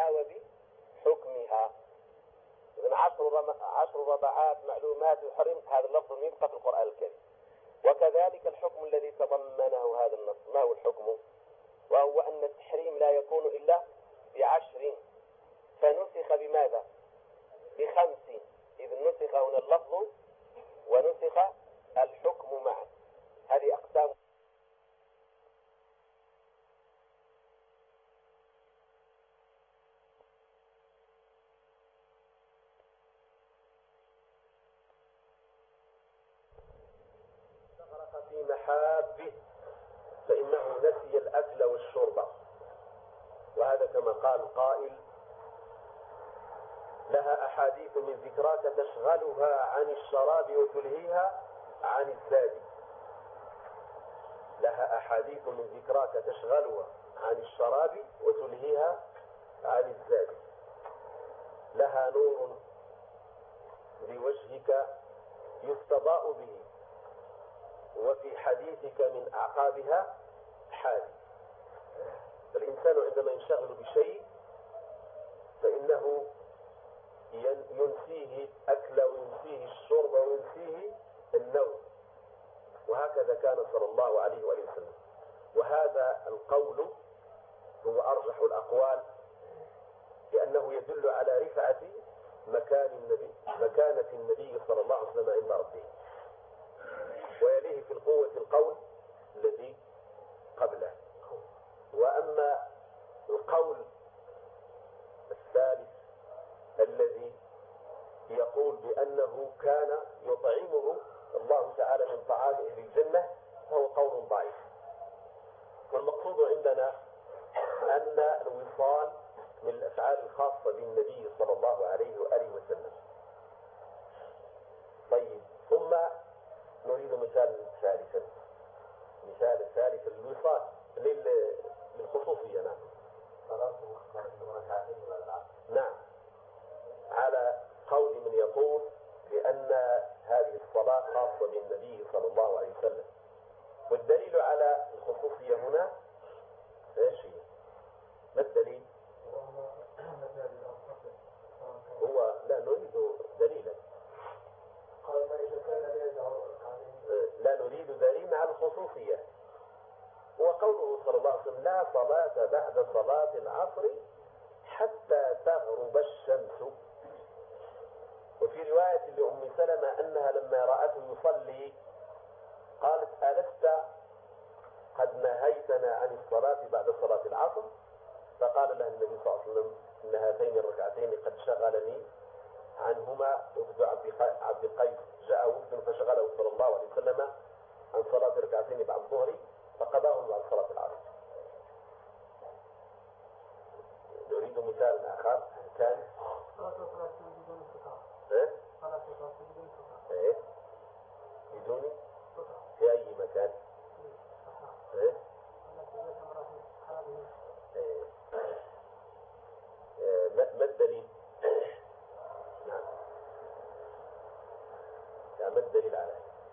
بضعها وبحكمها. إذن 10 رضعات معلومات يحرم، هذا اللفظ يبقى في القرآن الكريم. وكذلك الحكم الذي تضمنه هذا النص. ما هو الحكم؟ وهو أن التحريم لا يكون إلا ب10، فنسخ بماذا؟ ب5، إذ نسخ هنا اللفظ ونسخ الحكم معا. هذه أقسام. غرق في محابه فإنه نسي الأكل والشرب، وهذا كما قال قائل: لها أحاديث من ذكراك تشغلها عن الشراب وتلهيها عن الزاد. لها أحاديث من ذكراك تشغلها عن الشراب وتلهيها عن الزاد. لها نور بوجهك يستضاء به، وفي حديثك من أعقابها حادث. فالإنسان عندما ينشغل بشيء فإنه ينسيه الأكل وينسيه الشرب وينسيه النوم، وهكذا كان صلى الله عليه وآله وسلم. وهذا القول هو أرجح الأقوال، لأنه يدل على رفعة مكانة النبي صلى الله عليه وسلم عند ربه. ويليه في القوة القول الذي قبله. وأما القول الثالث الذي يقول بأنه كان يطعمه الله تعالى من طعام أهل الجنة فهو قول ضعيف. والمقصود عندنا أن الوصال من الأفعال الخاصة بالنبي صلى الله عليه وآله وسلم. طيب، ثم نريد مثال ثالثا. مثال ثالث الوصال للخصوصية. نعم، على قول من يقول بأن هذه الصلاة خاصة بالنبي صلى الله عليه وسلم. والدليل على الخصوصية هنا ايش هي؟ ما الدليل؟ هو لا نريد دليلا، لا نريد دليل على الخصوصية. وقوله صلى الله عليه وسلم: لا صلاة بعد صلاة العصر حتى تغرب الشمس. وفي رواية لأم سلمة أنها لما رأته يصلي قالت: ألست قد نهيتنا عن الصلاة بعد صلاة العصر؟ فقال لها النبي صلى الله عليه وسلم: إن هاتين الركعتين قد شغلني عنهما وفد عبد القيس. جاء وفد فشغله صلى الله عليه وسلم عن صلاة ركعتين بعد الظهر فقضاهم بعد صلاة العصر. نريد مثال آخر. كان بدون في أي مكان. ما الدليل؟ نعم، ما الدليل على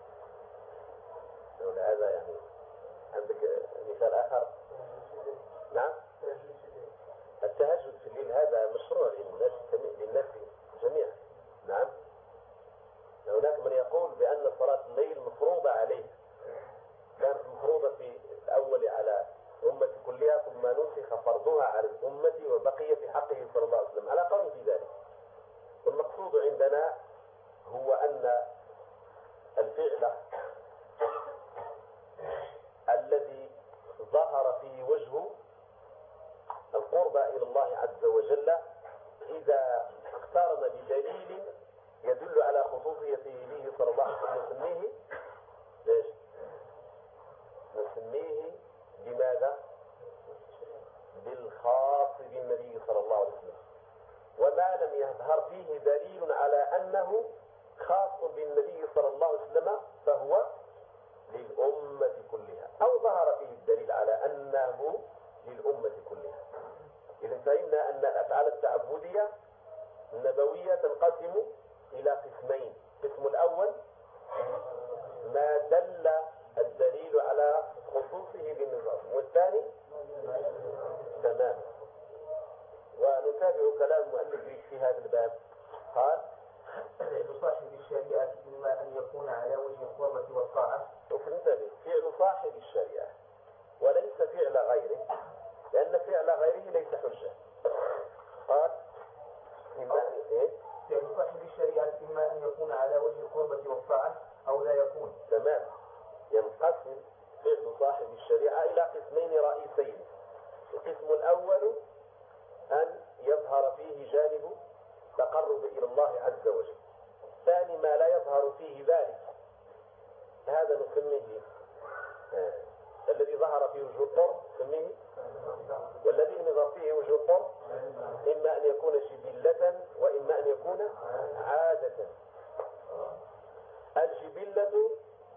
هذا؟ يعني عندك مثال آخر؟ نعم، التهجد في الليل هذا مشروع للناس جميعا. نعم، هناك من يقول بأن صلاة الليل مفروضة عليه، كانت مفروضة في الأول على الأمة كلها، ثم نسخ فرضها على الأمة وبقي في حقه صلى الله عليه وسلم، على قول في ذلك. والمقصود عندنا هو أن الفعل الذي ظهر فيه وجه القربى إلى الله عز وجل إذا اقترن بدليل يدل على خصوصيته به صلى الله عليه وسلم نسميه بماذا؟ بالخاص بالنبي صلى الله عليه وسلم. وما لم يظهر فيه دليل على أنه خاص بالنبي صلى الله عليه وسلم فهو للأمة كلها، أو ظهر فيه الدليل على أنه للأمة كلها. إذن فإنا أن الأفعال التعبدية النبوية تنقسم إلى قسمين. القسم الأول ما دل الدليل على خصوصه بالنظام، والثاني تمام. ونتابع كلام المؤلف في هذا الباب. قال فعل صاحب الشريعة إما أن يكون على وجه القربة والطاعة. وفنتبه فعل صاحب الشريعة وليس فعل غيره، لأن فعل غيره ليس حجة. قال فعل صاحب الشريعة إما أن يكون على وجه القربة والطاعة أو لا يكون. تمام. ينقسم فعل صاحب الشريعة إلى قسمين رئيسين. القسم الأول أن يظهر فيه جانب تقرب إلى الله عز وجل. ثاني ما لا يظهر فيه ذلك، هذا نسميه الذي ظهر فيه وجه القرب نسميه، والذي لم يظهر فيه وجه القرب إما أن يكون جبلة وإما أن يكون عادة. الجبلة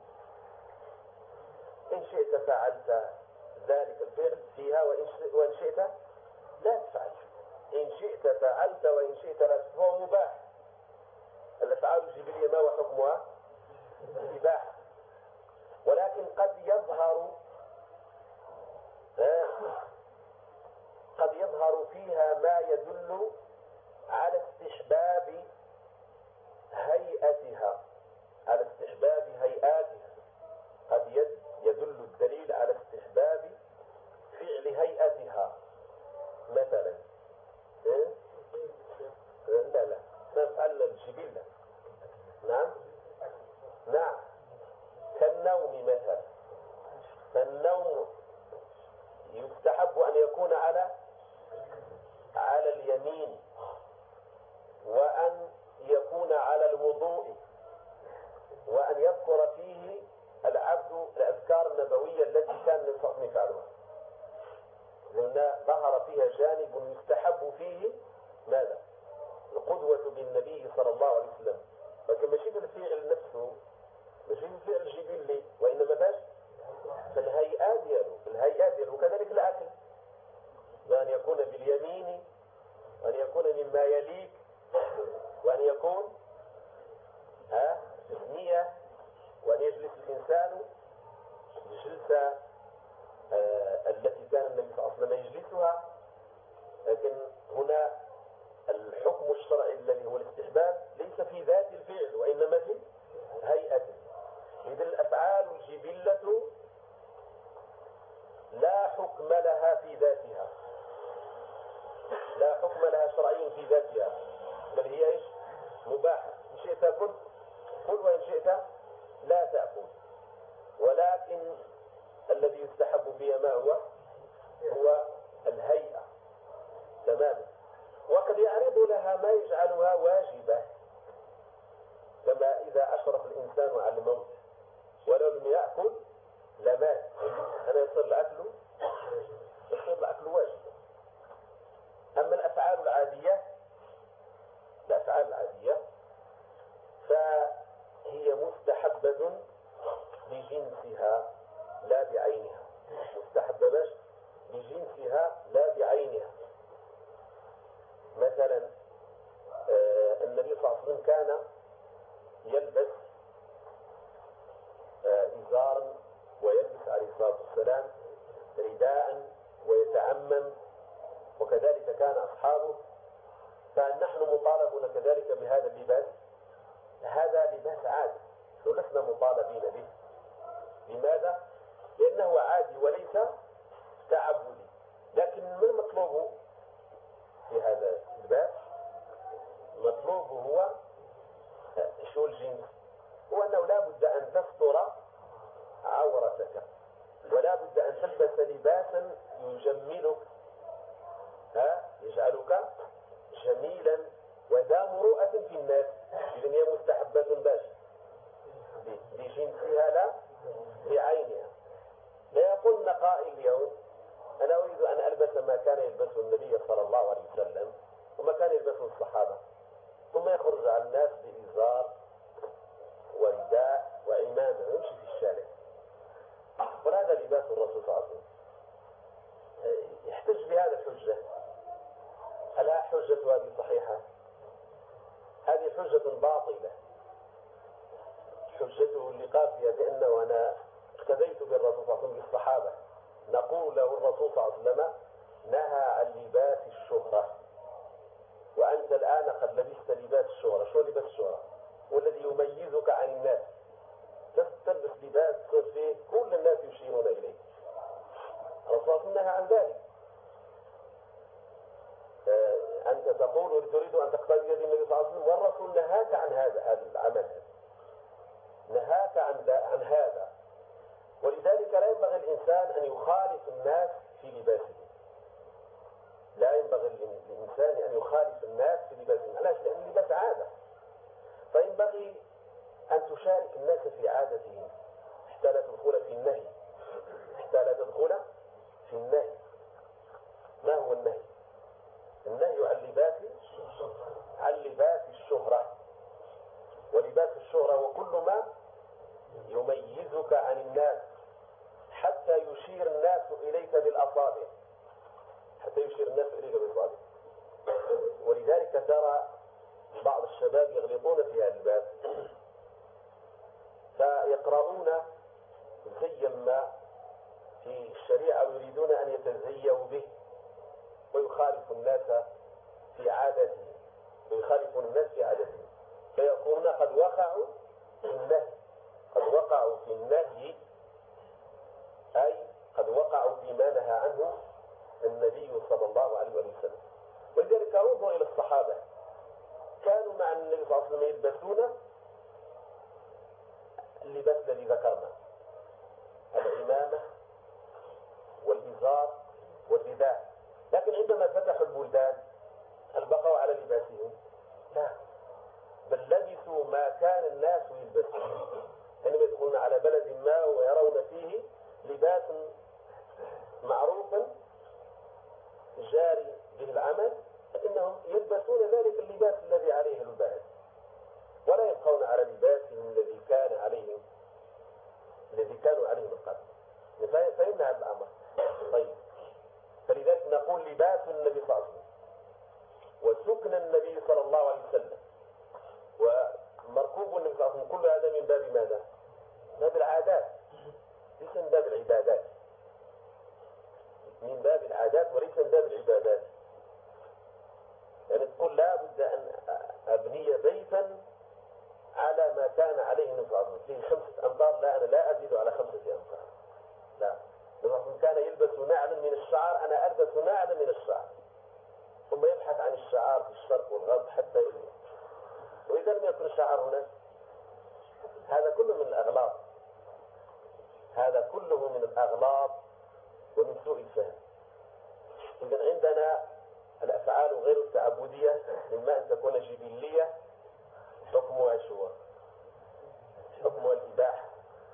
إن شئت فعلت ذلك الفعل فيها وإن شئت لا تفعل. إن شئت فعلت وإن شئت لا تفعل. هو مباح. الأفعال الجبلية ما هو حكمها؟ إباحة. ولكن قد يظهر فيها ما يدل على استحباب هيئتها، على استحباب هيئاتها. قد يدل الدليل على استحباب فعل هيئتها. مثلا لا نفعل الجبلة. نعم كالنوم مثلا. فالنوم يستحب أن يكون على اليمين، وأن يكون على الوضوء، وأن يذكر فيه العبد الأذكار النبوية التي كان النبي يفعلها، لأن ظهر فيها جانب يستحب فيه ماذا؟ القدوة بالنبي صلى الله عليه وسلم. لكن ماشي بالفعل نفسه، ماشي بالفعل الجبلي، وإنما باش في الهيئات ديالو. وكذلك الأكل، وأن يكون باليمين، وأن يكون مما يليك، وأن يكون بثنية، وأن يجلس الإنسان الجلسة التي كان النبي صلى الله عليه وسلم يجلسها. لكن هنا الحكم الشرعي الذي هو الاستحباب ليس في ذات الفعل وإنما في هيئته. إذن الأفعال الجبلة لا حكم لها في ذاتها، لا حكم لها شرعي في ذاتها، بل هي ايش؟ مباحة. إن شئت كل وإن شئت لا تأكل. ولكن الذي يستحب فيها ما هو الهيئة تماما. وقد يعرض لها ما يجعلها واجبة، كما إذا أشرف الإنسان على الموت ولو لم يأكل لمات، أنا يصير الأكل واجب. أما الأفعال العادية فهي مستحبة بجنسها لا بعينها. مستحبة بجنسها لا بعينها. مثلا النبي صلى الله عليه وسلم كان يلبس إزارا، ويلبس عليه الصلاة والسلام رداء ويتعمم، وكذلك كان أصحابه. فنحن مطالبون كذلك بهذا اللباس. هذا لباس عادي ولسنا مطالبين به. لماذا؟ لأنه عادي وليس تعبدي. لكن ما المطلوب في هذا اللباس؟ المطلوب هو شو الجنس؟ هو أنه لا بد أن تستر عورتك، ولا بد أن تلبس لباسا يجملك، يجعلك جميلا وذا مروءة في الناس. إذن هي مستحبة بجنسها لا بعينها. لا يقولن قائل اليوم أنا أريد أن ألبس ما كان يلبسه النبي صلى الله عليه وسلم وما كان يلبسه الصحابة، ثم يخرج على الناس بإزار ورداء وعمامة ويمشي في الشارع. وهذا لباس الرسول صلى الله عليه وسلم. يحتج بهذا الحجة. هل حجة هذه صحيحة؟ هذه حجة باطلة. حجته اللي قال فيها بأنه أنا اقتديت بالرسول صلى الله عليه وسلم بالصحابة. نقول له الرسول صلى الله عليه وسلم نهى عن لباس الشهرة، شو لباس الشهرة والذي يميزك عن الناس. تلبس لباس تصير فيه كل الناس يشيرون إليه. الرسول نهى عن ذلك. أنت تقول تريد أن تقتدي بيد النبي صلى الله عليه وسلم، والرسول نهاك عن هذا العمل، نهاك عن هذا. ولذلك لا ينبغي الإنسان أن يخالف الناس في لباسه. لا ينبغي للإنسان أن يخالف الناس في لباسهم، علاش؟ لأن اللباس عادة، فينبغي أن تشارك الناس في عادتهم حتى لا تدخل في النهي. حتى لا تدخل في النهي. ما هو النهي؟ النهي عن لباس الشهرة. ولباس الشهرة هو كل ما يميزك عن الناس حتى يشير الناس إليك بالأصابع. حتى يشير الناس إليك بالأصابع. ولذلك ترى بعض الشباب يغلطون في هذا الباب، فيقرؤون زيا ما في الشريعة ويريدون أن يتزيوا به ويخالف الناس في عادتهم، فيكونون قد وقعوا في النهي. أي قد وقعوا فيما نهى عنه النبي صلى الله عليه وسلم. ولذلك انظر إلى الصحابة، كانوا مع النبي صلى الله عليه وسلم يلبسون اللباس الذي ذكرنا، العمامة والإزار والرداء. لكن عندما فتحوا البلدان هل بقوا على لباسهم؟ لا، بل لبسوا ما كان الناس يلبسون. حينما يدخلون على بلد ما ويرون فيه لباس معروفا جاري به العمل، فإنهم يلبسون ذلك اللباس الذي عليه البلد، ولا يبقون على لباسهم الذي كانوا عليه من قبل. فإن هذا الأمر طيب. فلذلك نقول لباس النبي صلى الله عليه وسلم وسكن النبي صلى الله عليه وسلم ومركوب النبي صلى الله عليه وسلم، كل هذا من باب ماذا؟ من باب العادات، ليس من باب العبادات. من باب العادات وليس من باب العبادات. يعني تقول لا بد أن أبني بيتا على ما كان عليه النبي صلى الله عليه وسلم فيه 5 أمتار، لا، أنا لا أزيد على 5 أمتار. لا، الرسول كان يلبس نعلا من الشعر، أنا ألبس نعلا من الشعر. ثم يبحث عن الشعار في الشرق والغرب حتى يلبس. وإذا لم يكن الشعار هناك، هذا كله من الأغلاط. ومن سوء الفهم. إذا عندنا الأفعال غير التعبدية إما أن تكون جبلية، حكمها شو؟ حكمها الإباحة،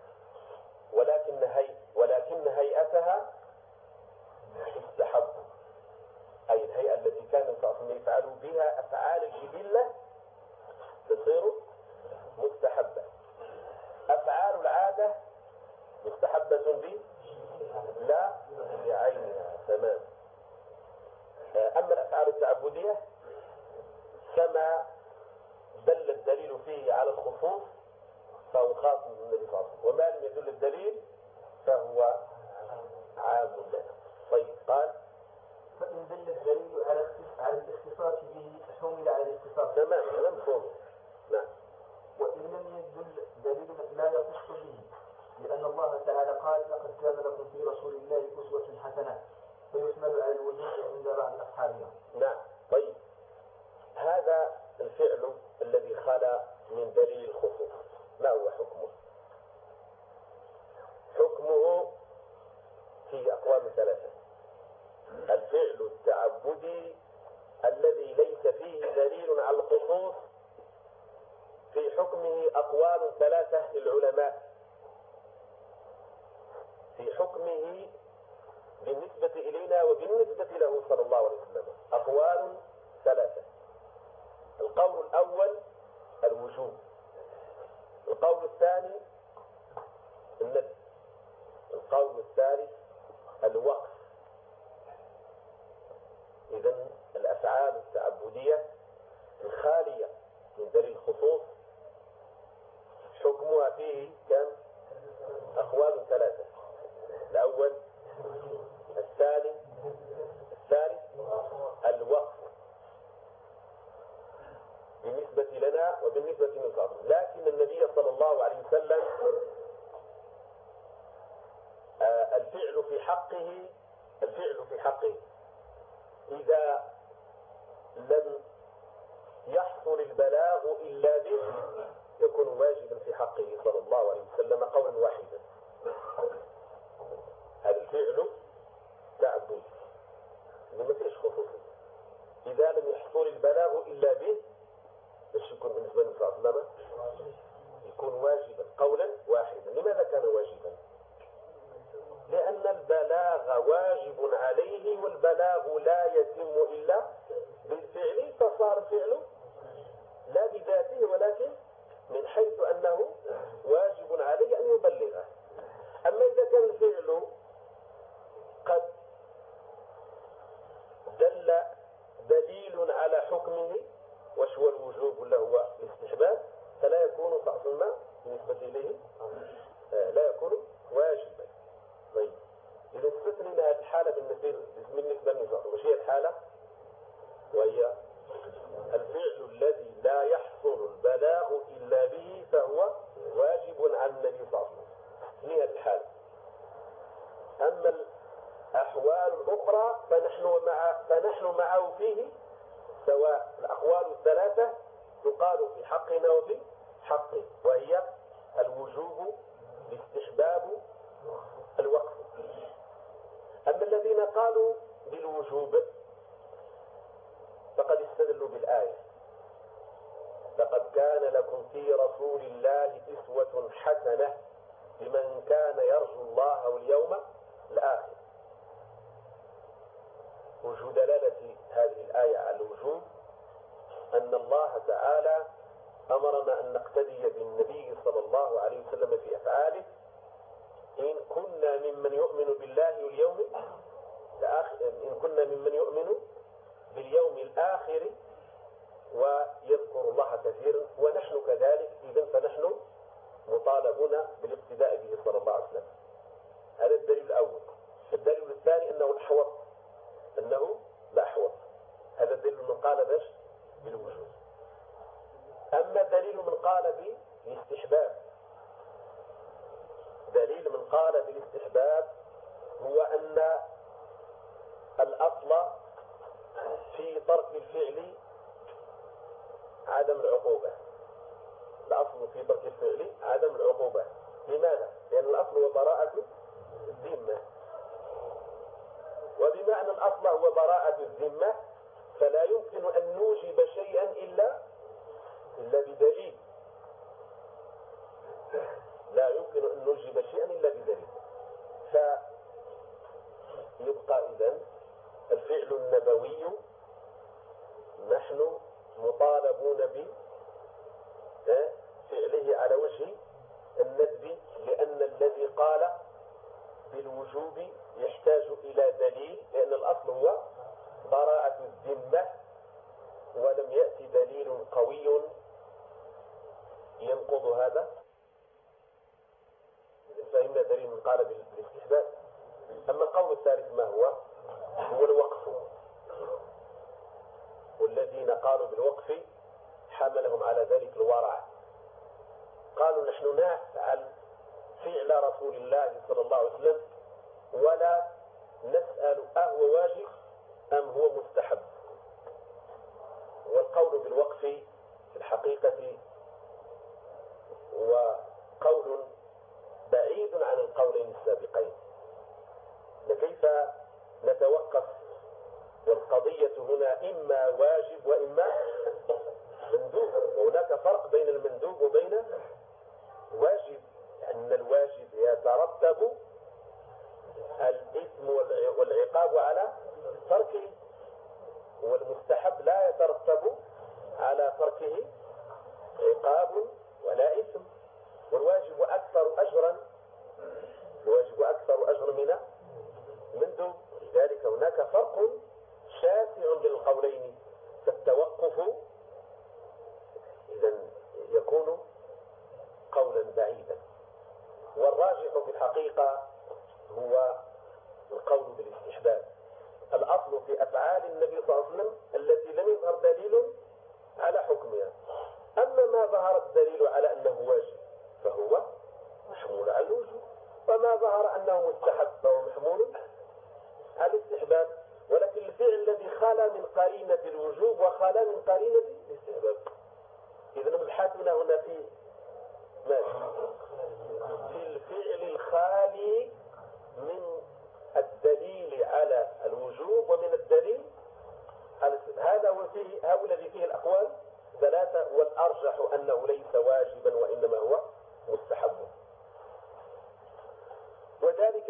ولكن هيئتها تستحب. أي الهيئة التي كان الرسول يفعل بها أفعال الجبلة تصير مستحبة. أفعال العادة مستحبة لا بعينها، تمام. أما الأفعال التعبدية كما دل الدليل فيه على الخصوص فهو خاص بالنبي صلى الله عليه وسلم، وما لم يدل الدليل فهو عام لنا. طيب، قال فإن دل الدليل على الاختصاص به حمل على الاختصاص. تمام، مفهوم. نعم. وإن لم يدل دليل لا يخص به، لأن الله تعالى قال: لقد كان لكم في رسول الله أسوة حسنة، فيحمل على الوجوب عند بعض أصحابنا. نعم. طيب، هذا الفعل الذي خلا من دليل الخصوص ما هو حكمه؟ حكمه في أقوال 3. الفعل التعبدي الذي ليس فيه دليل على الخصوص في حكمه أقوال 3 للعلماء. في حكمه بالنسبة إلينا وبالنسبة له صلى الله عليه وسلم أقوال 3. القول الأول الوجوب، القول الثاني الندب، القول الثالث الوقف. إذن الأفعال التعبدية الخالية من دليل الخصوص حكمها فيه كم؟ أقوال 3. الأول، الثاني، الثالث الوقف. بالنسبة لنا بالنسبة للنصاب، لكن النبي صلى الله عليه وسلم الفعل في حقه إذا لم يحصل البلاغ إلا به يكون واجبا في حقه صلى الله عليه وسلم قولا واحدا. هذا الفعل تعبد ما فيش خصوصي، إذا لم يحصل البلاغ إلا به ايش يكون بالنسبة للنبي صلى الله عليه وسلم؟ يكون واجبا قولا واحدا. لماذا كان واجبا؟ لأن البلاغ واجب عليه، والبلاغ لا يتم إلا بالفعل، فصار الفعل لا بذاته ولكن من حيث أنه واجب عليه أن يبلغه. أما إذا كان الفعل قد دل دليل على حكمه وش هو الوجوب ولا هو الاستحباب، فلا يكون تعصيما بالنسبة إليه، لا يكون واجبا. طيب إذا استثنينا هذه الحالة بالنسبة للنصاب، وش هي الحالة؟ وهي الفعل الذي لا يحصل البلاغ إلا به فهو واجب على النبي صلى الله عليه وسلم. هي الحالة. أما الأحوال الأخرى فنحن معه فيه، سواء الأقوال الثلاثة تقال في حقنا وفي حقه، وهي الوجوب، الاستحباب، الوقف. أما الذين قالوا بالوجوب فقد استدلوا بالآية: لقد كان لكم في رسول الله أسوة حسنة لمن كان يرجو الله واليوم الآخر. وجه دلالة هذه الآية على الوجوب أن الله تعالى أمرنا أن نقتدي بالنبي صلى الله عليه وسلم في أفعاله، إن كنا ممن يؤمن بالله واليوم الآخر، إن كنا ممن يؤمن باليوم الآخر ويذكر الله كثيرا، ونحن كذلك، إذن فنحن مطالبون بالاقتداء به صلى الله عليه وسلم. هذا الدليل الأول. الدليل الثاني أنه الأحوط، أنه الأحوط. هذا الدليل من قال باش بالوجوب. أما دليل من قال بالاستحباب، دليل من قال بالاستحباب هو أن الأصل في ترك الفعل عدم العقوبة. الأصل في ترك الفعل عدم العقوبة. لماذا؟ لأن الأصل هو براءة الذمة، وبما أن الأصل هو براءة الذمة فلا يمكن أن نوجب شيئا إلا بدليل. لا يمكن أن نوجب شيئا إلا بدليل. فيبقى إذن الفعل النبوي نحن مطالبون بفعله على وجه الندب، لأن الذي قال بالوجوب يحتاج إلى دليل، لأن الأصل هو براءة الذمة، ولم يأتي دليل قوي ينقض هذا. فإن دليل من قال بالاستحباب. أما القول الثالث ما هو الوقف. والذين قالوا بالوقف حملهم على ذلك الورع. قالوا نحن نفعل فعل رسول الله صلى الله عليه وسلم ولا نسأل أهو واجب أم هو مستحب. والقول بالوقف في الحقيقة هو قول بعيد عن القولين السابقين. كيف نتوقف؟ والقضية هنا إما واجب وإما مندوب، وهناك فرق بين المندوب وبين الواجب، لأن الواجب يترتب الإثم والعقاب على تركه، والمستحب لا يترتب على تركه عقاب ولا إثم. والواجب أكثر أجرا من المندوب. لذلك هناك فرق شاسع بين القولين، فالتوقف إذن يكون قولا بعيدا. والراجح في الحقيقة هو القول بالاستحباب. الأصل في أفعال النبي صلى الله عليه وسلم التي لم يظهر دليل على حكمها. أما ما قرينة الوجوب وخلا من قرينة الاستحباب. إذا مبحثنا هنا في ماذا؟ في الفعل الخالي من الدليل على الوجوب ومن الدليل على هذا هو الذي فيه الأقوال ثلاثة، والأرجح أنه ليس واجبا وإنما هو مستحب. وذلك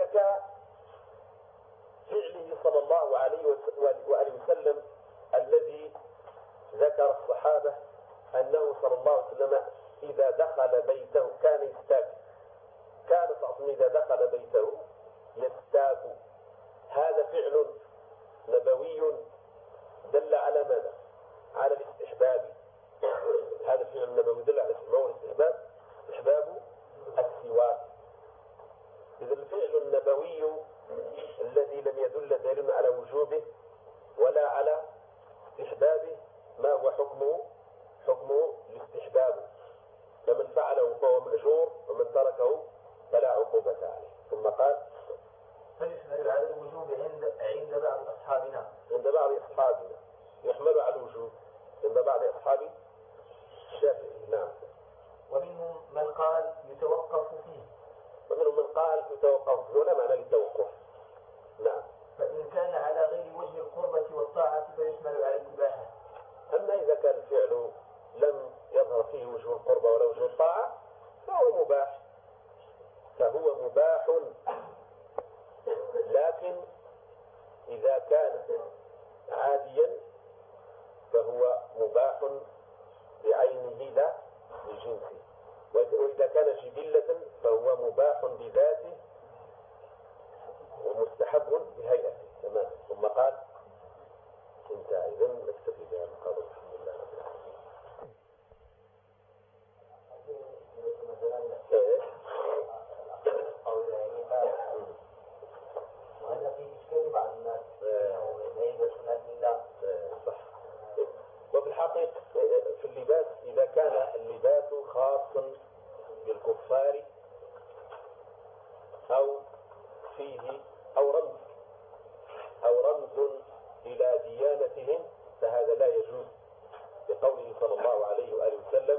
كفعله صلى الله عليه وآله وسلم الذي ذكر الصحابة أنه صلى الله عليه وسلم إذا دخل بيته كان يستاك، كان صلى إذا دخل بيته يستاك. هذا فعل نبوي دل على ماذا؟ على الاستحباب. هذا الفعل النبوي دل على الاستحباب، استحباب السواك. إذا الفعل النبوي الذي لم يدل دليل على وجوبه ولا على استحبابه ما هو حكمه؟ حكمه الاستحباب، فمن فعله فهو مأجور ومن تركه فلا عقوبة عليه. ثم قال فيحمل على الوجوب عند بعض أصحابنا، عند بعض أصحابنا يحمل على الوجوب عند بعض أصحاب الشافعي. نعم. ومنهم من قال يتوقف فيه، ومنهم من قال يتوقف، ولا معنى للتوقف. نعم. فإن كان على غير وجه القربة والطاعة فيحمل على الإباحة. أما إذا كان الفعل لم يظهر فيه وجه القربة ولا وجه الطاعة فهو مباح، فهو مباح. لكن إذا كان عاديا فهو مباح بعينه لا بجنسه، وإذا كان جبلة فهو مباح بذاته ومستحب بهيئته. تمام. ثم قال انتهى. إذن نكتفي بهذا القدر. الحمد لله رب العالمين. وهذا في إشكال بعض الناس صح. وفي الحقيقة في اللباس إذا كان اللباس خاصا بالكفار أو فيه أو رمز إلى ديانتهم فهذا لا يجوز، بقوله صلى الله عليه وآله وسلم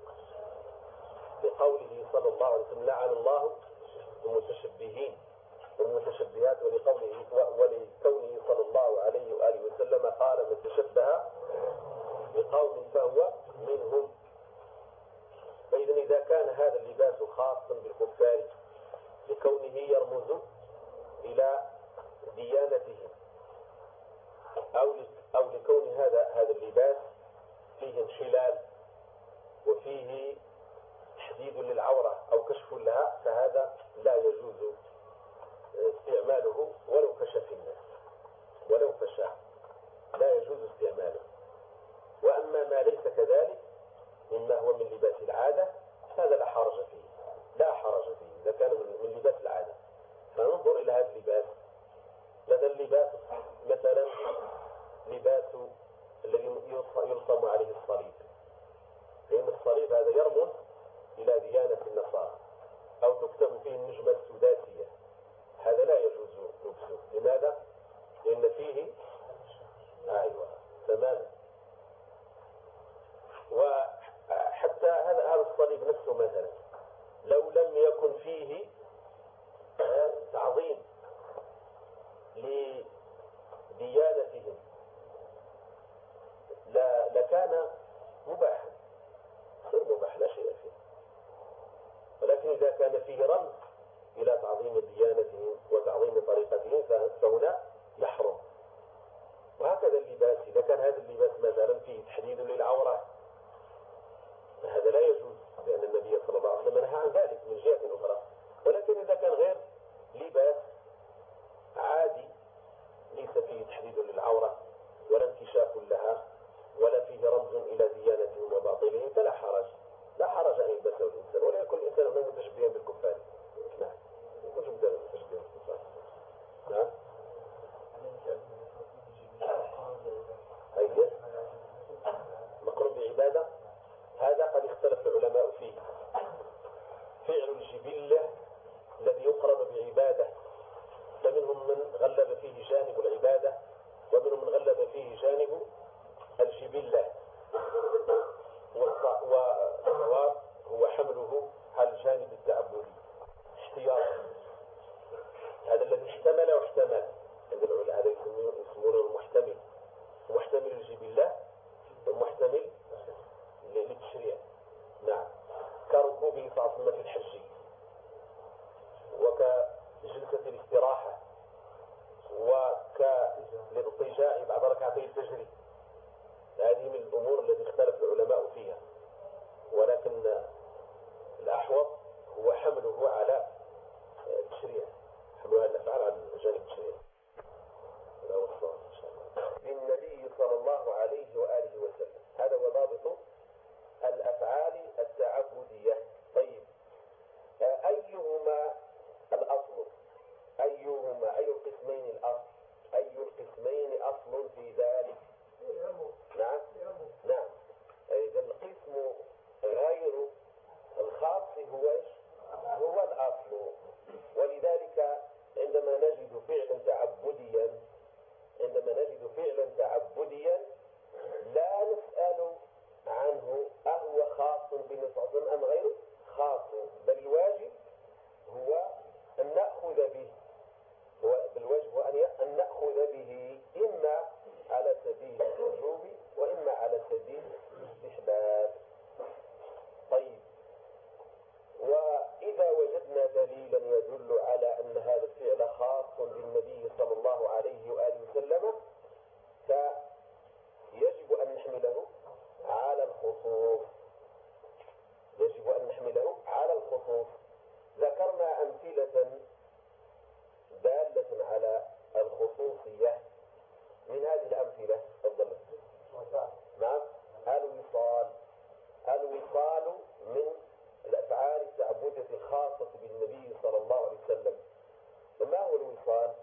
لعن الله المتشبهين والمتشبهات، ولكونه صلى الله عليه وآله وسلم قال من تشبه بقوم فهو منهم. فإذا إذا كان هذا اللباس خاصا بالكفار لكونه يرمز إلى ديانتهم أو لكون هذا اللباس فيه انحلال وفيه تحديد للعورة أو كشف لها فهذا لا يجوز استعماله ولو كشف الناس، ولو فشاء لا يجوز استعماله. وأما ما ليس كذلك مما هو من لباس العادة هذا لا حرج فيه، لا حرج فيه إذا كان من لباس العادة. فننظر إلى هذا اللباس. هذا اللباس مثلا لباس الذي يرسم عليه الصليب، لأن الصليب هذا يرمز إلى ديانة النصارى، أو تكتب فيه النجمة السداسية، هذا لا يجوز لبسه. لماذا؟ لأن فيه أيوة تماما. وحتى هذا الصليب نفسه مثلا لو لم يكن فيه تعظيم لديانتهم لكان مباحا، مباح لا شيء فيه. ولكن إذا كان فيه رمز إلى تعظيم ديانتهم وتعظيم طريقتهم فهنا يحرم. وهكذا اللباس إذا كان هذا اللباس مثلا فيه تحديد للعورة فهذا لا يجوز، لأن النبي صلى الله عليه وسلم نهى عن ذلك من جهة أخرى. ولكن إذا كان غير لباس عادي ليس فيه تحديد للعورة ولا انكشاف لها ولا فيه رمز إلى ديانتهم وباطلهم فلا حرج، لا حرج أن يلبسه الإنسان، ولا يكون الإنسان من متشبها بالكفار. نعم، يكون متشبها بالكفار. نعم. أي بالله محتمل للتشريع. نعم، كركوبه صلى الله عليه وسلم في الحج، وكجلسة الاستراحة، وكالاضطجاع بعد ركعتي الفجر. هذه من الأمور التي اختلف العلماء فيها، ولكن الأحوط هو حمله على التشريع، حملها الأفعال على جانب التشريع. للنبي صلى الله عليه وآله وسلم. هذا هو ضابط الأفعال التعبدية. طيب، أيهما الأصل؟ أيهما أي القسمين الأصل؟ أي القسمين أصل في ذلك؟ نعم نعم. إذا القسم غير الخاص هو الأصل. ولذلك عندما نجد فعلا تعبديا لا نسأل عنه أهو خاص بالنبي صلى الله عليه وسلم أم غير خاص، بل الواجب هو أن نأخذ به، أن نأخذ به إما على سبيل الوجوب وإما على سبيل الاستحباب. طيب، وإذا وجدنا دليلا يدل على أن هذا الفعل خاص بالنبي صلى الله عليه وآله وسلم فيجب أن نحمله على الخصوص. ذكرنا أمثلة دالة على الخصوصية. من هذه الأمثلة تفضل. نعم، الوصال من الأفعال التعبدية الخاصة بالنبي صلى الله عليه وسلم. ما هو الوصال؟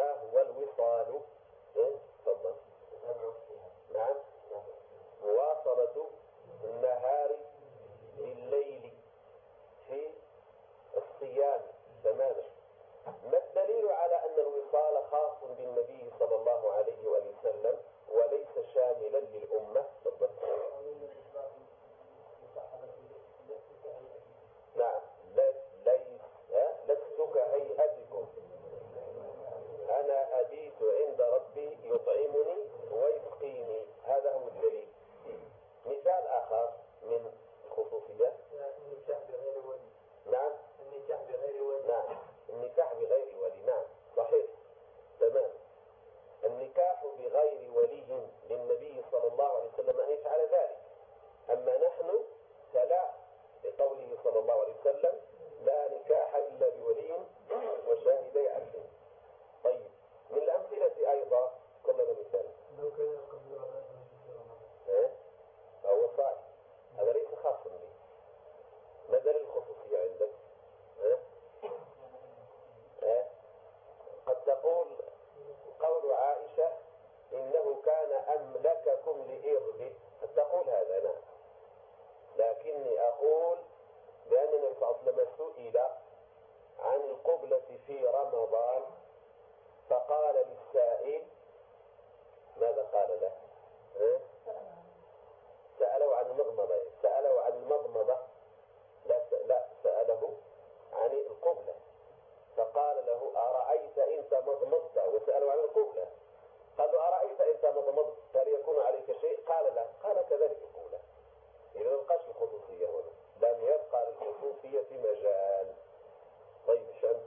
تفضل. نعم، مواصلة النهار بالليل في الصيام تماما. ما الدليل على أن الوصال خاص بالنبي صلى الله عليه وآله وسلم وليس شاملا للأمة؟ تفضل. نعم، لست كهيئتكم، أنا أبيت عند ربي يطعمني ويسقيني. هذا هو الدليل. مثال آخر من الخصوصيات. نعم، النكاح بغير ولي. نعم، صحيح تمام. النكاح بغير ولي للنبي صلى الله عليه وسلم أن يفعل ذلك، أما نحن فلا، لقوله صلى الله عليه وسلم: لا نكاح إلا بولي وشاهدي عدل. طيب، من الأمثلة أيضا كلنا مثال. هو صحيح، هذا ليس خاصا به. ما دليل الخصوصية عندك؟ قد تقول قول عائشة: إنه كان أملككم لإربه، قد تقول هذا. نعم، لكني أقول بأن النبي صلى الله عليه وسلم سئل عن القبلة في رمضان فقال للسائل: ماذا قال له؟ سأله عن المضمضة. لا، سأله عن القبلة فقال له: أرأيت إن تمضمضت؟ وسأله عن القبلة قال له: أرأيت إن تمضمضت هل يكون عليك شيء؟ قال: لا. قال: كذلك القبلة. إذا ما بقاش الخصوصية هنا، لم يبقى للخصوصية مجال. طيب،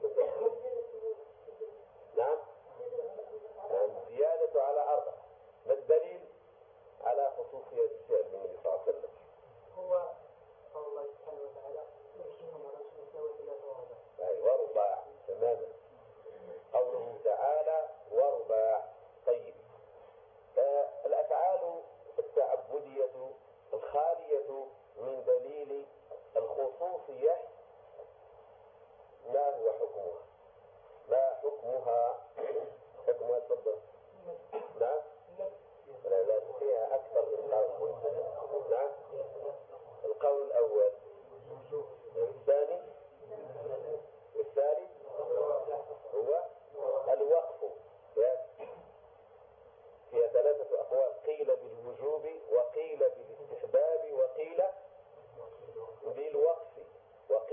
نعم، زيادة على 4. ما الدليل على خصوصية الفعل بالنبي صلى الله عليه وسلم؟ هو قول الله سبحانه وتعالى: يرسلهم ورسوله ورباع. ورباع تماما. قوله تعالى ورباع. طيب، الأفعال التعبدية الخالية من دليل الخصوصية ما هو حكمها؟ حكمها تفضل. نعم، لا فيها أكثر من قول. نعم، القول الأول. الثاني والثالث هو الوقف. فيها 3 أقوال: قيل بالوجوب، وقيل بالاستحباب، وقيل بالوقف.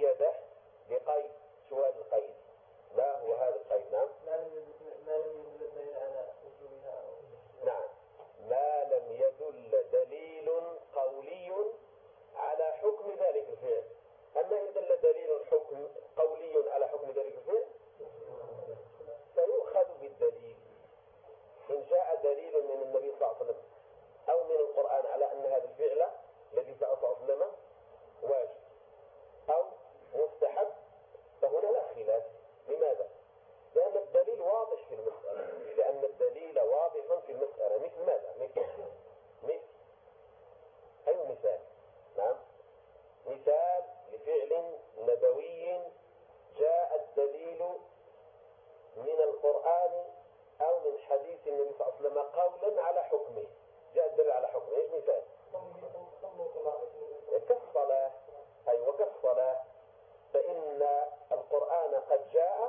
قيده بقيد. شو هذا القيد؟ ما هو هذا القيد؟ نعم، ما لم يدل الدليل على وجوبها. نعم، ما لم يدل دليل قولي على حكم ذلك الفعل. أما إن دل دليل حكم قولي على حكم ذلك الفعل فيؤخذ بالدليل. إن جاء دليل من النبي صلى الله عليه وسلم أو من القرآن على أن هذا الفعل الذي فعله صلى الله عليه وسلم واجب أو مستحب فهنا لا خلاف. لماذا؟ لأن الدليل واضح في المسألة، لأن الدليل واضح في المسألة. مثل ماذا؟ مثل أي مثال؟ نعم، مثال لفعل نبوي جاء الدليل من القرآن أو من حديث النبي صلى الله عليه وسلم قولا على حكمه. جاء الدليل على حكمه. إيش مثال؟ كالصلاة. أيوة كالصلاة. فإن القرآن قد جاء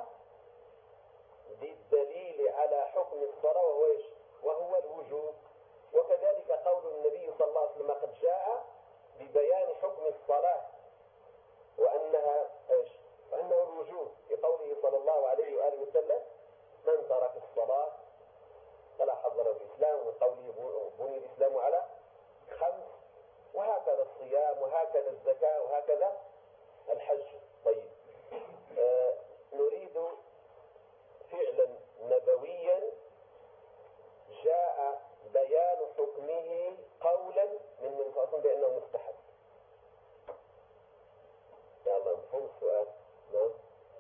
بالدليل على حكم الصلاة وهو إيش؟ وهو الوجوب. وكذلك قول النبي صلى الله عليه وسلم قد جاء ببيان حكم الصلاة وأنها إيش؟ وأنه الوجوب، بقوله صلى الله عليه وآله وسلم من ترك الصلاة فلا حظ له في الإسلام، وقوله بني الإسلام على 5، وهكذا الصيام وهكذا الزكاة وهكذا الحج. طيب، نريد فعلا نبويا جاء بيان حكمه قولا من منفصل بأنه مستحب. يا الله مفهوم السؤال؟ نعم.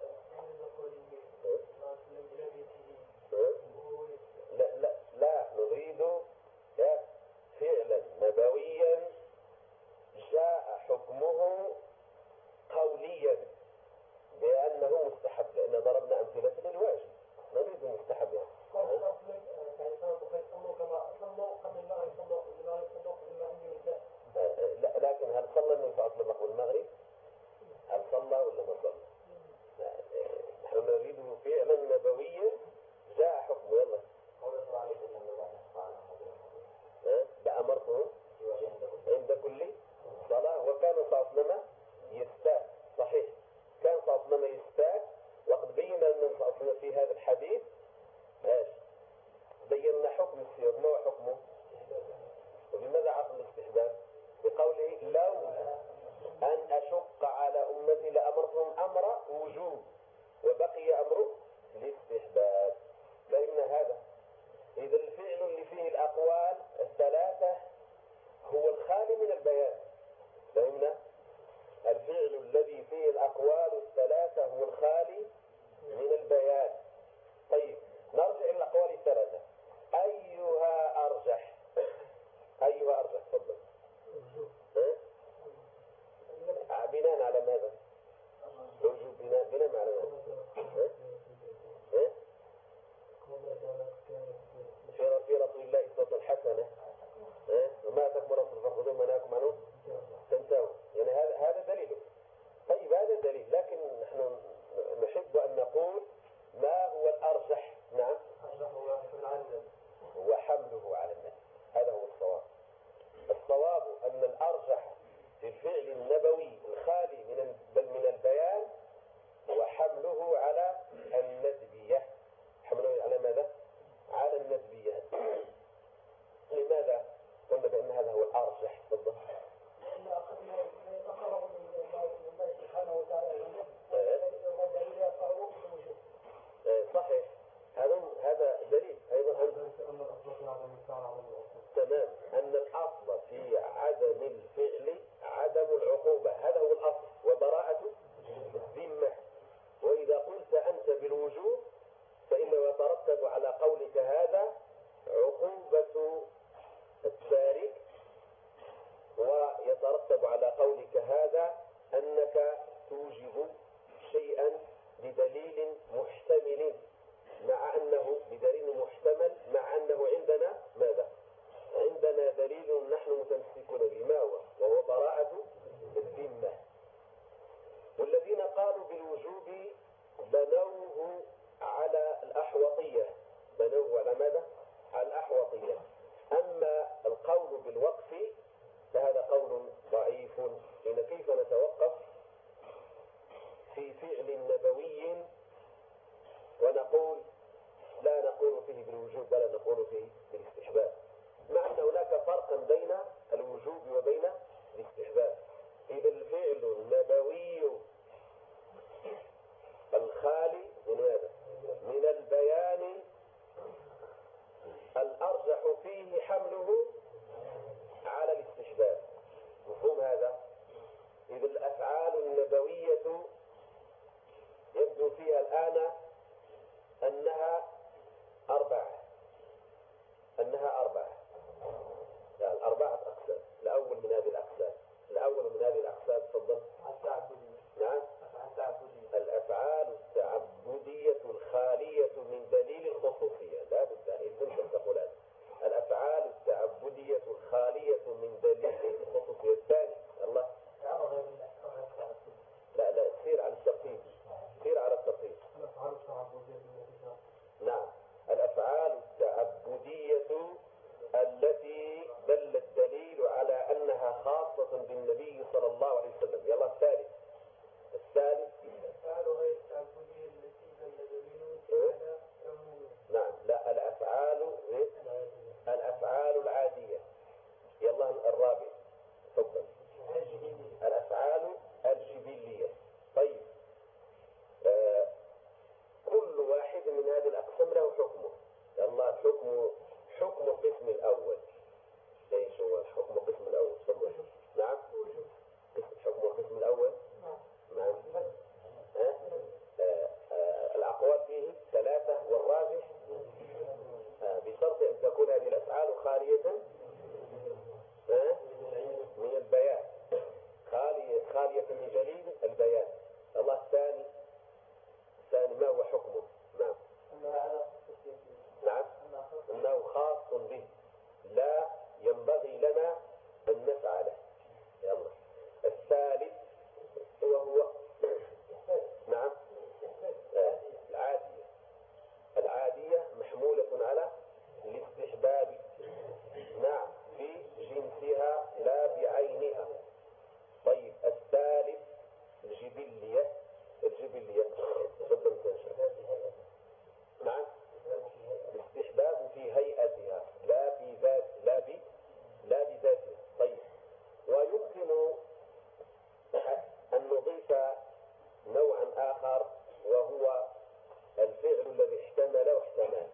لا نريد فعلا نبويا جاء حكمه قوليا بأنه مستحب، لأن ضربنا أمثلة للواجب. نريد مستحب يعني. لكن هل صلى النبي صلى الله عليه وسلم قبل المغرب؟ هل صلى ولا ما صلى؟ نحن نريد فعلا نبويا جاء حكمه. يلا لأمرته عند كل صلاة. وكان صلى الله عليه وسلم يستاك. صحيح، كان صلى الله عليه وسلم يستاك. وقد بين أن صلى الله عليه وسلم في هذا الحديث ايش؟ بينا حكم السير. ما هو حكمه؟ وبماذا عقل الاستحباب؟ بقوله لو أن أشق على أمتي لأمرتهم أمر وجوب وبقي أمر الاستحباب. فإن هذا إذا الفعل اللي فيه الأقوال الثلاثة هو الخالي من البيان. فهمنا؟ الفعل الذي فيه الأقوال الثلاثة هو الخالي من البيان. طيب، نرجع إلى الأقوال الثلاثة. أيها أرجح؟ أيها أرجح؟ تفضل. بناء على ماذا؟ وجوب. بناء على ماذا؟ في رسول الله أسوة حسنة. وما تكم رسول فخذوا مناكم عنه تنتهوا. يعني هذا دليل. طيب، هذا دليل، لكن نحن نحب أن نقول ما هو الأرجح. نعم، وحمله على الناس. هذا هو الصواب. الصواب أن الأرجح في الفعل النبوي الخالي من البيان وحمله على الندبية. حمله على ماذا؟ على الندبية. لماذا قلنا بأن هذا هو الأرجح؟ بالضبط. صحيح، هذا دليل أيضا تمام أن الأصل في عدم الفعل عدم العقوبة. هذا هو الأصل، وبراءة الذمة. وإذا قلت أنت بالوجوب فإنه يترتب على قولك هذا عقوبة التارك، ويترتب على قولك هذا أنك توجب شيئا بدليل محتمل، مع أنه بدليل محتمل، مع أنه عندنا ماذا؟ عندنا دليل نحن متمسكون به. ما هو؟ وهو براءة الذمة. والذين قالوا بالوجوب بنوه على الأحوطية. بنوه على ماذا؟ على الأحوطية. أما القول بالوقف فهذا قول ضعيف. إن كيف نتوقف؟ نبوي ونقول لا نقول فيه بالوجوب ولا نقول فيه بالاستحباب، مع أن هناك فرقا بين الوجوب وبين الاستحباب. إذا الفعل النبوي الخالي من هذا من البيان الأرجح فيه حمله على الاستحباب. مفهوم هذا؟ إذا الأفعال النبوية يبدو فيها الآن أنها أربعة، يعني أربعة أقسام. الأول من هذه الأقسام تفضل. نعم، الأفعال التعبدية الخالية من دليل الخصوصية. لا بد أن كنت تقول هذا. الأفعال التعبدية الخالية من دليل الخصوصية. الثاني الله لا سير على الترتيب. نعم، الأفعال التعبدية التي دل الدليل على أنها خاصة بالنبي صلى الله عليه وسلم. يلا الثالث الأفعال غير التعبدية التي دل دليل على عمومها. نعم، لا الأفعال العادية. يلا الرابع تفضل. الأفعال الجبلية. طيب، كل واحد من هذه الأقسام له حكمه. يلا حكم القسم الأول. ايش هو حكم القسم الأول؟ تفضل. نعم، حكم القسم الأول. نعم. الأقوال فيه ثلاثة والراجح بشرط أن تكون هذه الأفعال خالية من البيان، خالية من دليل البيان. الله الثاني ما هو حكمه؟ نعم، أنه خاص به، لا ينبغي لنا أن نفعله. يلا الثالث وهو نعم العادية محمولة على الاستحباب. نعم، في جنسها لا بعينها. طيب، الثالث الجبلية تفضل تنشر. نعم، الاستحباب في هيئتها لا بذاتها. طيب، ويمكن أن نضيف نوعا آخر وهو الفعل الذي احتمل واحتمل.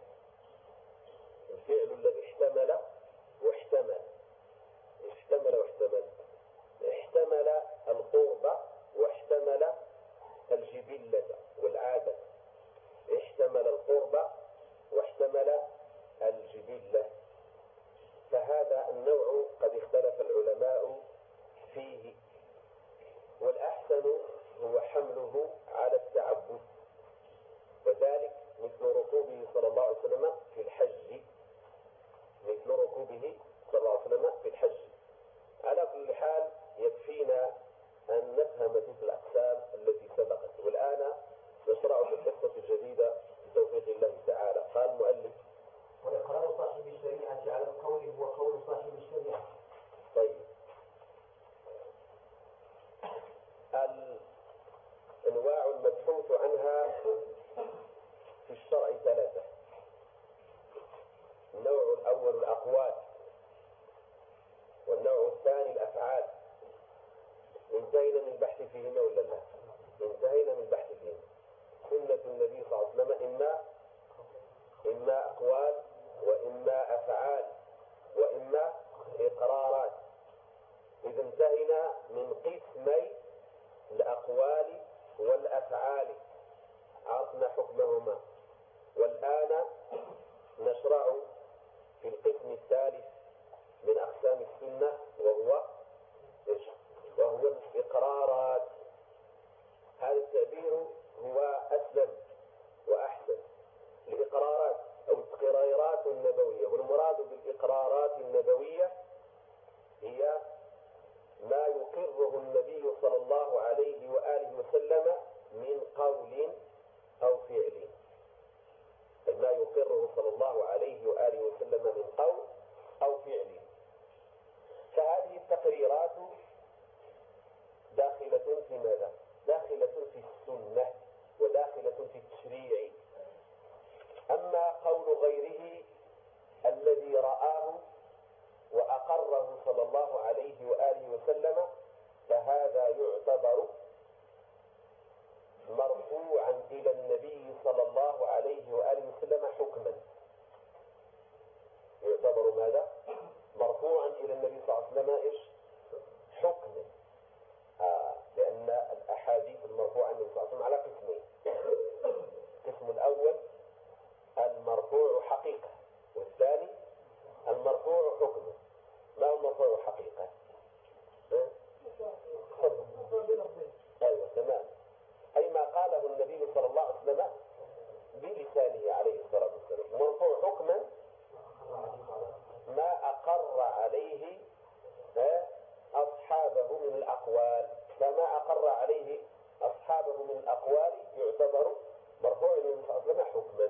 احتمل القرب واحتمل الجبلة والعادة. فهذا النوع قد اختلف العلماء فيه، والأحسن هو حمله على التعبد، وذلك مثل ركوبه صلى الله عليه وسلم في الحج. على كل حال يكفينا أن نفهم تلك الأقسام التي سبقت، والآن نشرع في القصة الجديدة بتوفيق الله تعالى. قال المؤلف: وإقرار صاحب الشريعة على القول هو قول صاحب الشريعة. طيب، الأنواع المبحوث عنها في الشرع ثلاثة. النوع الأول الأقوال، والنوع الثاني الأفعال. انتهينا من البحث فيهما ولا لا؟ انتهينا من البحث فيهما. سنة النبي صلى الله عليه وسلم إما أقوال وإما أفعال وإما إقرارات. إذا انتهينا من قسمي الأقوال والأفعال، عرفنا حكمهما، والآن نشرع في القسم الثالث من أقسام السنة وهو الإقرارات. هذا التعبير هو أسلم وأحسن. الإقرارات أو التقريرات النبوية، والمراد بالإقرارات النبوية هي ما يقره النبي صلى الله عليه وآله وسلم من قول أو فعل. ما يقره صلى الله عليه وآله وسلم من قول أو فعل. فهذه التقريرات داخلة في قول غيره الذي رآه وأقره صلى الله عليه وآله وسلم، فهذا يعتبر مرفوعا إلى النبي صلى الله عليه وآله وسلم حكما. يعتبر ماذا؟ مرفوعا إلى النبي صلى الله عليه وسلم إيش؟ حكما. لأن الأحاديث المرفوعة عن النبي صلى الله عليه وسلم على قسمين. القسم الأول المرفوع حقيقة، والثاني المرفوع حكما. ما هو المرفوع حقيقة؟ أيوة تمام، أي ما قاله النبي صلى الله عليه وسلم بلسانه عليه الصلاة والسلام. مرفوع حكما ما أقر عليه أصحابه من الأقوال، فما أقر عليه أصحابه من الأقوال يعتبر مرفوع النبي صلى الله عليه وسلم حكما.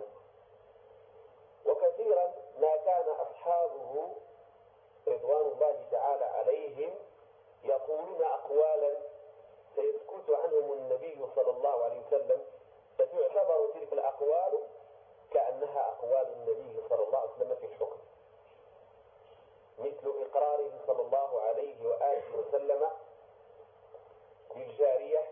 وكثيرا ما كان أصحابه رضوان الله تعالى عليهم يقولون أقوالا سيسكت عنهم النبي صلى الله عليه وسلم، فتعتبر تلك الأقوال كأنها أقوال النبي صلى الله عليه وسلم في الحكم، مثل إقراره صلى الله عليه وآله وسلم بالجارية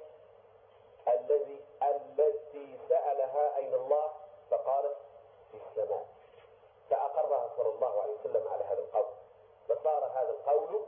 التي سألها أين الله فقالت في السماء، فأقرها صلى الله عليه وسلم على هذا القول، فصار هذا القول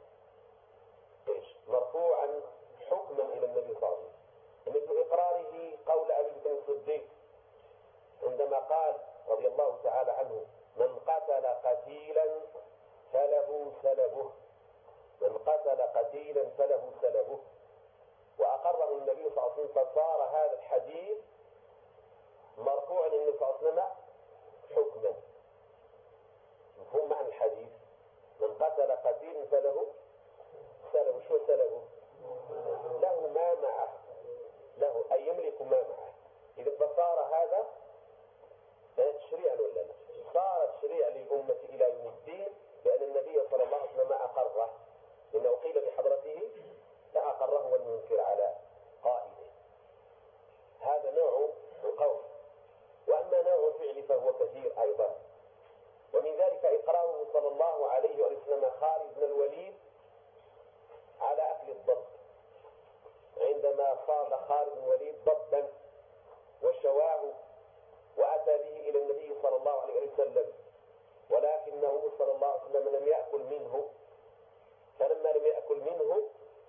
مرفوعا حكما إلى النبي صلى الله عليه وسلم. مثل إقراره قول أبي بكر الصديق عندما قال رضي الله تعالى عنه: من قتل قتيلا فله سلبه، من قتل قتيلا فله سلبه، وأقره النبي صلى الله عليه وسلم، فصار هذا الحديث مرفوعا إلى النبي صلى الله عليه وسلم حكما. مفهوم معنى الحديث؟ من قتل قتيلا فله سلبه. شو سلبه؟ له ما معه، له أي يملك ما معه. إذا فصار هذا تشريعا ولا لا؟ صار تشريعا للأمة إلى يوم الدين، لأن النبي صلى الله عليه وسلم أقره، لأنه قيل بحضرته فأقره والمنكر على قائله. هذا نوع القول. وأما نوع الفعل فهو كثير أيضا، ومن ذلك إقراره صلى الله عليه وسلم خالد بن الوليد على أكل الضب، عندما صاد خالد بن الوليد ضبا وشواه وأتى به إلى النبي صلى الله عليه وسلم، ولكنه صلى الله عليه وسلم لم يأكل منه، فلما لم يأكل منه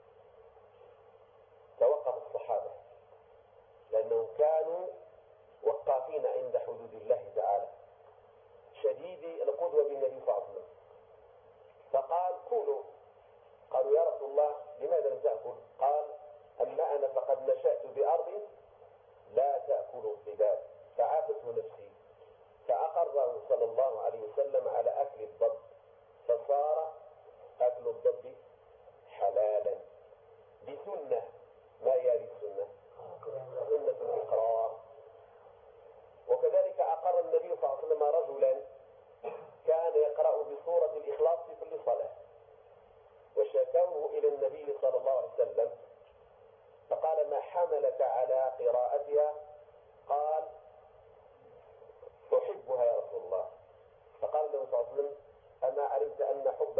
توقف الصحابة، لأنهم كانوا وقافين عند حدود الله تعالى شديد القدوة بالنبي صلى الله عليه وسلم، فقال: كلوا. قالوا: يا رسول الله لماذا لم تأكل؟ قال: أما أنا فقد نشأت بأرض لا تأكل الذباب، فعافته نفسي، فأقره صلى الله عليه وسلم على أكل الضب، فصار أكل الضب حلالا بسنة. ما هي هذه السنة؟ سنة الإقرار. وكذلك أقر النبي صلى الله عليه وسلم رجلا كان يقرأ بسورة الإخلاص في كل صلاة، وشكوه إلى النبي صلى الله عليه وسلم، فقال: ما حملك على قراءتها؟ قال: أحبها يا رسول الله. فقال النبي صلى الله عليه وسلم: أما علمت أن حب